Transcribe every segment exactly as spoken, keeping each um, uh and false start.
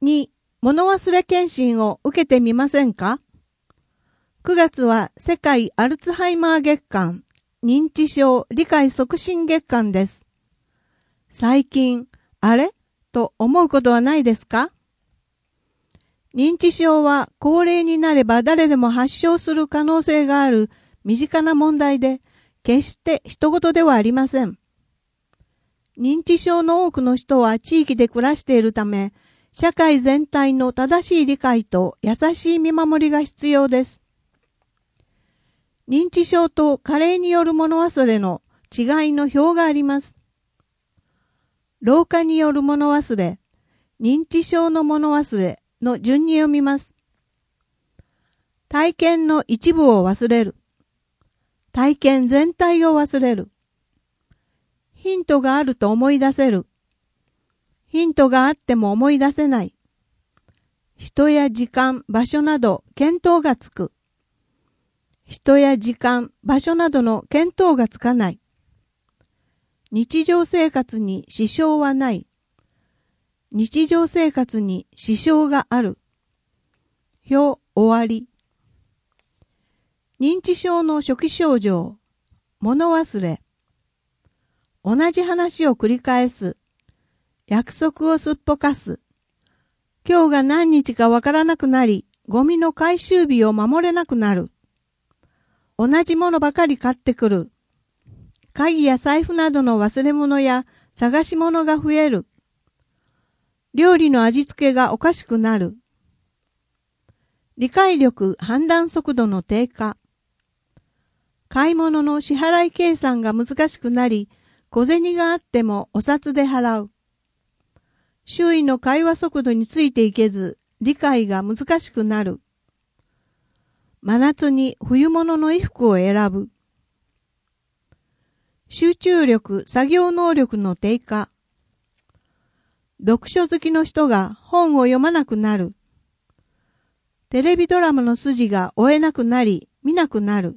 に、物忘れ検診を受けてみませんか？ く 月は世界アルツハイマー月間、認知症理解促進月間です。最近、あれ？と思うことはないですか？認知症は高齢になれば誰でも発症する可能性がある身近な問題で、決して人事ではありません。認知症の多くの人は地域で暮らしているため、社会全体の正しい理解と優しい見守りが必要です。認知症と加齢による物忘れの違いの表があります。老化による物忘れ、認知症の物忘れの順に読みます。体験の一部を忘れる。体験全体を忘れる。ヒントがあると思い出せる。ヒントがあっても思い出せない。人や時間、場所など見当がつく。人や時間、場所などの見当がつかない。日常生活に支障はない。日常生活に支障がある。表終わり。認知症の初期症状、物忘れ。同じ話を繰り返す。約束をすっぽかす。今日が何日かわからなくなり、ゴミの回収日を守れなくなる。同じものばかり買ってくる。鍵や財布などの忘れ物や探し物が増える。料理の味付けがおかしくなる。理解力、判断速度の低下。買い物の支払い計算が難しくなり、小銭があってもお札で払う。周囲の会話速度についていけず、理解が難しくなる。真夏に冬物の衣服を選ぶ。集中力、作業能力の低下。読書好きの人が本を読まなくなる。テレビドラマの筋が追えなくなり、見なくなる。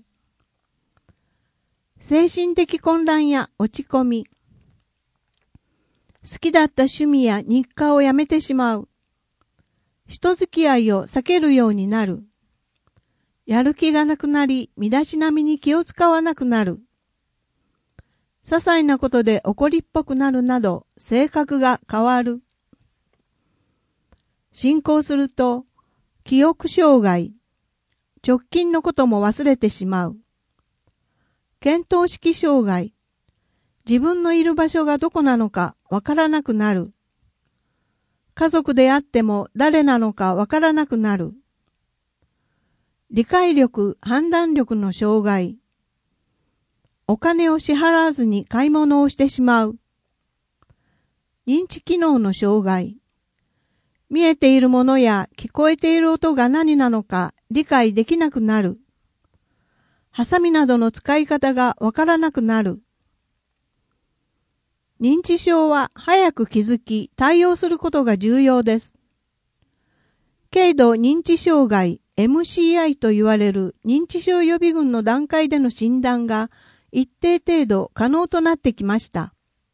精神的混乱や落ち込み。好きだった趣味や日課をやめてしまう。人付き合いを避けるようになる。やる気がなくなり、身だしなみに気を使わなくなる。些細なことで怒りっぽくなるなど、性格が変わる。進行すると、記憶障害。直近のことも忘れてしまう。見当識障害。自分のいる場所がどこなのかわからなくなる。家族であっても誰なのかわからなくなる。理解力、判断力の障害。お金を支払わずに買い物をしてしまう。認知機能の障害。見えているものや聞こえている音が何なのか理解できなくなる。ハサミなどの使い方がわからなくなる。認知症は早く気づき対応することが重要です。軽度認知障害 エムシーアイ と言われる認知症予備軍の段階での診断が一定程度可能となってきました。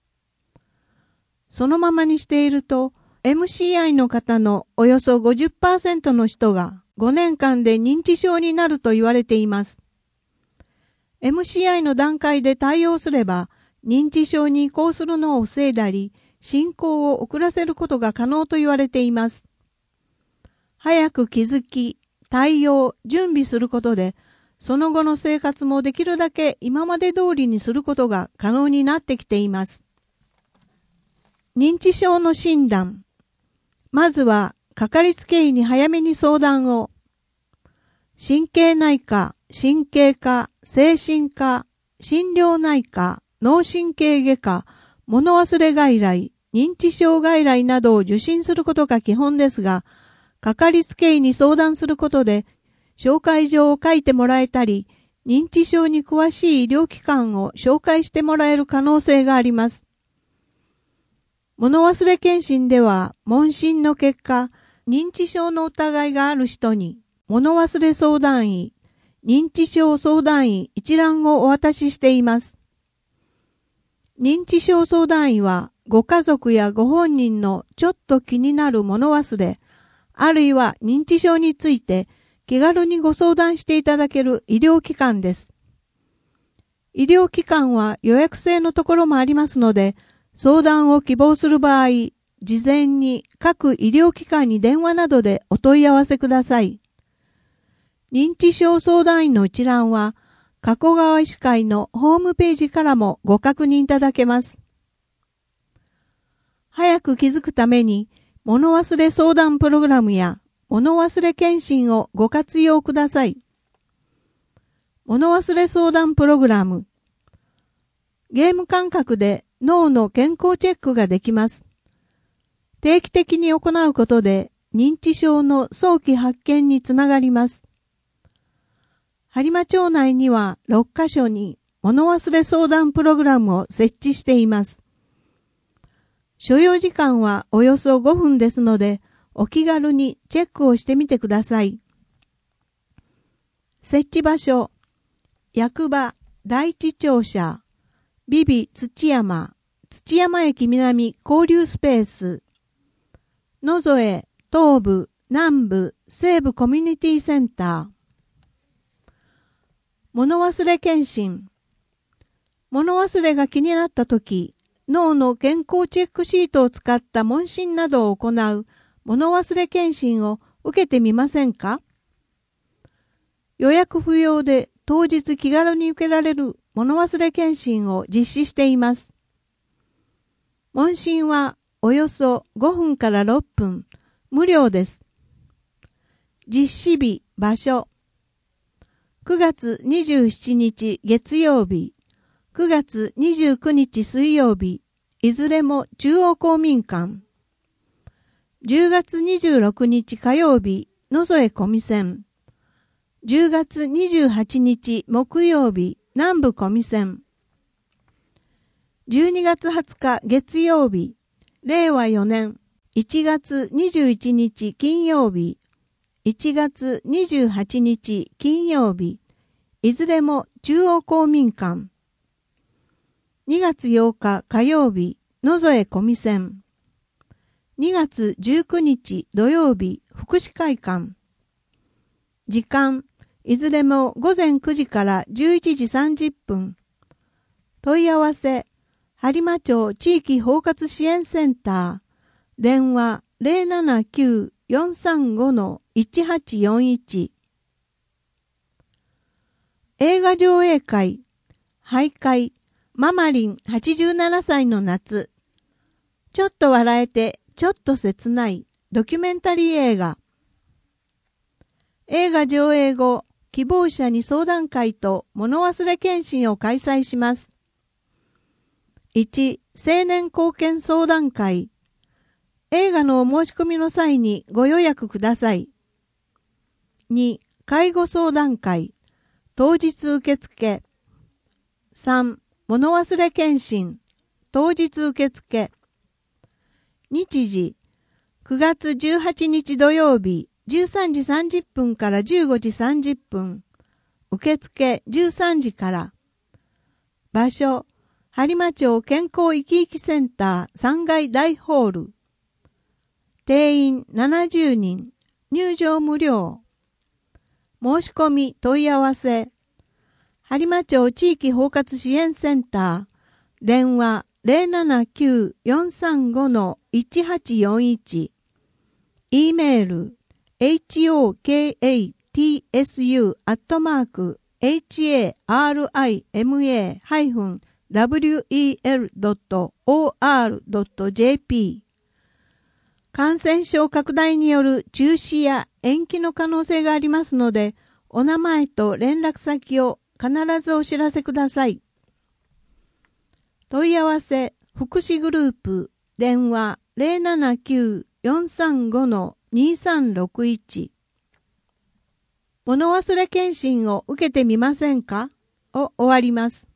そのままにしていると エムシーアイ の方のおよそ ごじゅっパーセント の人がごねんかんで認知症になると言われています。エムシーアイ の段階で対応すれば認知症に移行するのを防いだり進行を遅らせることが可能と言われています。早く気づき、対応、準備することでその後の生活もできるだけ今まで通りにすることが可能になってきています。認知症の診断。まずは、かかりつけ医に早めに相談を。神経内科、神経科、精神科、心療内科、脳神経外科、物忘れ外来、認知症外来などを受診することが基本ですが、かかりつけ医に相談することで、紹介状を書いてもらえたり、認知症に詳しい医療機関を紹介してもらえる可能性があります。物忘れ検診では、問診の結果、認知症の疑いがある人に、物忘れ相談医、認知症相談医一覧をお渡ししています。認知症相談医は、 ご家族やご本人のちょっと気になる物忘れ、あるいは認知症について気軽にご相談していただける医療機関です。医療機関は予約制のところもありますので、相談を希望する場合、事前に各医療機関に電話などでお問い合わせください。認知症相談員の一覧は、加古川医師会のホームページからもご確認いただけます。早く気づくために、物忘れ相談プログラムや物忘れ検診をご活用ください。物忘れ相談プログラム。ゲーム感覚で脳の健康チェックができます。定期的に行うことで認知症の早期発見につながります。播磨町内にはろっかしょに物忘れ相談プログラムを設置しています。所要時間はおよそごふんですので、お気軽にチェックをしてみてください。設置場所、役場、第一庁舎、ビビ土山、土山駅南交流スペース、野添、東部、南部、西部コミュニティセンター。物忘れ検診。物忘れが気になったとき、脳の健康チェックシートを使った問診などを行う物忘れ検診を受けてみませんか？予約不要で当日気軽に受けられる物忘れ検診を実施しています。問診はおよそごふんからろっぷん、無料です。実施日、場所。くがつにじゅうしちにち月曜日、くがつにじゅうくにち水曜日、いずれも中央公民館。じゅうがつにじゅうろくにち火曜日、野添小見線。じゅうがつにじゅうはちにち木曜日、南部小見線。じゅうにがつはつか月曜日、れいわよねんいちがつにじゅういちにち金曜日、いちがつにじゅうはちにち金曜日、いずれも中央公民館。にがつようか火曜日、野添小見線。にがつじゅうくにち土曜日、福祉会館。時間、いずれもごぜんくじからじゅういちじさんじゅっぷん。問い合わせ、播磨町地域包括支援センター。電話 ゼロななきゅう よんさんご いちはちよんいち。映画上映会、徘徊、ママリンはちじゅうななさいの夏。ちょっと笑えて、ちょっと切ないドキュメンタリー映画。映画上映後、希望者に相談会と物忘れ検診を開催します。いち. 青年貢献相談会。映画のお申し込みの際にご予約ください。に. 介護相談会。当日受付。さん. 物忘れ検診。当日受付。日時。くがつじゅうはちにち土曜日、じゅうさんじさんじゅっぷんからじゅうごじさんじゅっぷん。受付じゅうさんじから。場所、播磨町健康生き生きセンターさんがい大ホール。定員ななじゅうにん、入場無料。申し込み問い合わせ。播磨町地域包括支援センター。電話 ゼロななきゅう よんさんご いちはちよんいち。e メール ホカトス アットマーク ハリマ ダブリューイーエル ドット オーアール ドット ジェーピー。感染症拡大による中止や延期の可能性がありますので、お名前と連絡先を必ずお知らせください。問い合わせ、福祉グループ、電話 ゼロななきゅう よんさんご にさんろくいち。物忘れ検診を受けてみませんかを終わります。